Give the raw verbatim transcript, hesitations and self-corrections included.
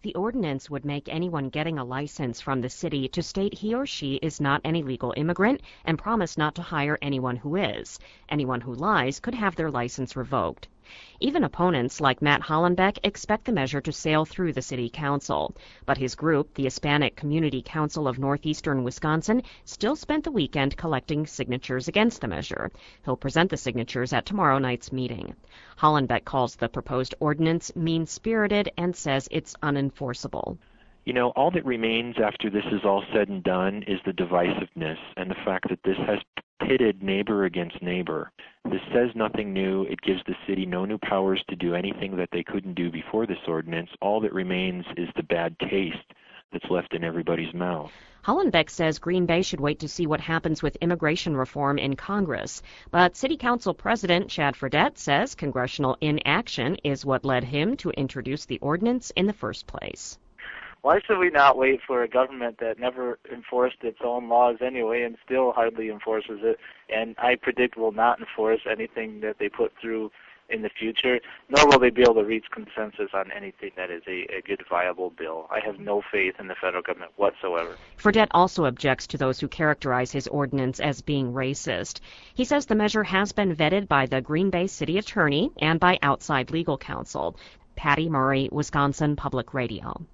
The ordinance would make anyone getting a license from the city to state he or she is not an illegal immigrant and promise not to hire anyone who is. Anyone who lies could have their license revoked. Even opponents like Matt Hollenbeck expect the measure to sail through the city council. But his group, the Hispanic Community Council of Northeastern Wisconsin, still spent the weekend collecting signatures against the measure. He'll present the signatures at tomorrow night's meeting. Hollenbeck calls the proposed ordinance mean-spirited and says it's unenforceable. You know, all that remains after this is all said and done is the divisiveness and the fact that this has pitted neighbor against neighbor. This says nothing new. It gives the city no new powers to do anything that they couldn't do before this ordinance. All that remains is the bad taste that's left in everybody's mouth. Hollenbeck says Green Bay should wait to see what happens with immigration reform in Congress. But City Council President Chad Fredette says congressional inaction is what led him to introduce the ordinance in the first place. Why should we not wait for a government that never enforced its own laws anyway and still hardly enforces it, and I predict will not enforce anything that they put through in the future, nor will they be able to reach consensus on anything that is a, a good, viable bill. I have no faith in the federal government whatsoever. Fredette also objects to those who characterize his ordinance as being racist. He says the measure has been vetted by the Green Bay City Attorney and by outside legal counsel. Patty Murray, Wisconsin Public Radio.